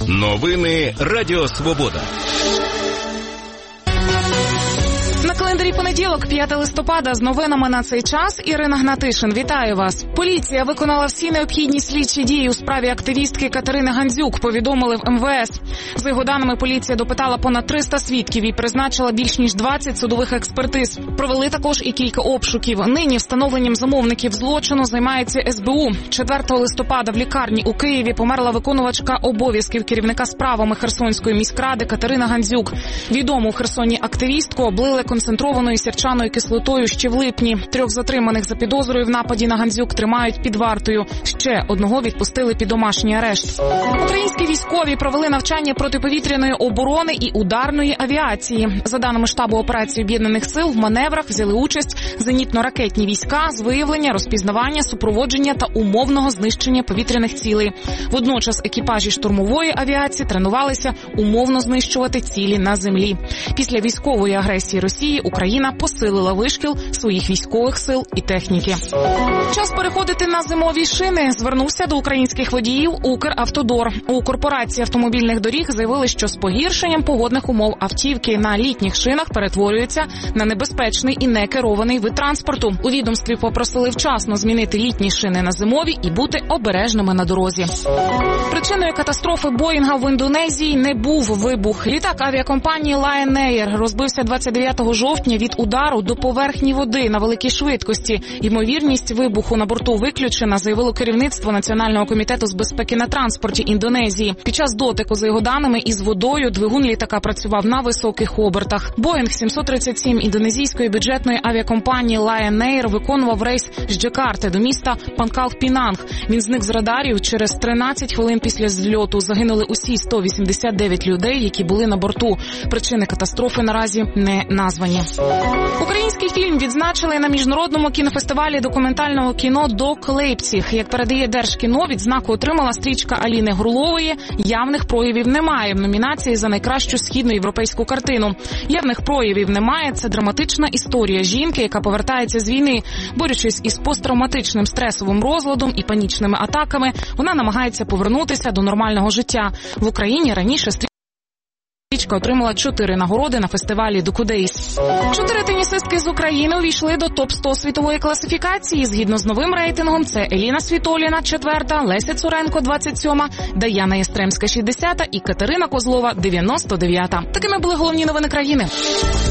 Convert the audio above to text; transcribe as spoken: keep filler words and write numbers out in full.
Новини Радіо Свобода. На календарі понеділок, п'яте листопада, з новинами на цей час Ірина Гнатишин. Вітаю вас. Поліція виконала всі необхідні слідчі дії у справі активістки Катерини Гандзюк, повідомили в ем ве ес. За його даними, поліція допитала понад триста свідків і призначила більш ніж двадцять судових експертиз. Провели також і кілька обшуків. Нині встановленням замовників злочину займається ес бе у. четвертого листопада в лікарні у Києві померла виконувачка обов'язків керівника справами Херсонської міськради Катерина Гандзюк. Відому в Херсоні активістку облили концентрованою сірчаною кислотою ще в липні. Трьох затриманих за підозрою в нападі на Гандзюк тримають під вартою. Ще одного відпустили під домашній арешт. Українські військові провели навчання протиповітряної оборони і ударної авіації. За даними штабу операції Об'єднаних сил, в маневрах взяли участь зенітно-ракетні війська з виявлення, розпізнавання, супроводження та умовного знищення повітряних цілей. Водночас екіпажі штурмової авіації тренувалися умовно знищувати цілі на землі. Після військової агресії Росії Україна посилила вишкіл своїх військових сил і техніки. Час переходити на зимові шини. Звернувся до українських водіїв Укравтодор. У корпорації автомобільних доріг заявили, що з погіршенням погодних умов автівки на літніх шинах перетворюються на небезпечний і некерований вид транспорту. У відомстві попросили вчасно змінити літні шини на зимові і бути обережними на дорозі. Причиною катастрофи Боїнга в Індонезії не був вибух. Літак авіакомпанії Lion Air розбився двадцять дев'ятого жовтня від удару до поверхні води на великій швидкості. Ймовірність вибуху на борту виключена, заявило керівництво Національного комітету з безпеки на транспорті Індонезії. Під час дотику, за його даними, із водою двигун літака працював на високих обертах. Боїнг сімсот тридцять сім індонезійської бюджетної авіакомпанії Lion Air виконував рейс з Джакарти до міста Панкалг-Пінанг. Він зник з радарів через тринадцять хвилин після зльоту. Загинули усі сто вісімдесят дев'ять людей, які були на борту. Причини катастрофи наразі не названі. Український фільм відзначили на міжнародному кінофестивалі документального кіно «Док Лейпціг». Як передає Держкіно, відзнаку отримала стрічка Аліни Гурлової «Явних проявів немає» в номінації за найкращу східноєвропейську картину. «Явних проявів немає» – це драматична історія жінки, яка повертається з війни. Борючись із посттравматичним стресовим розладом і панічними атаками, вона намагається повернутися до нормального життя. В Україні раніше стрічка отримала чотири нагороди на фестивалі «Докудейс». Чотири тенісистки з України увійшли до топ сто світової класифікації. Згідно з новим рейтингом, це Еліна Світоліна – четверта, Леся Цуренко – двадцять сьома, Даяна Єстремська – шістдесята і Катерина Козлова – дев'яносто дев'ята. Такими були головні новини країни.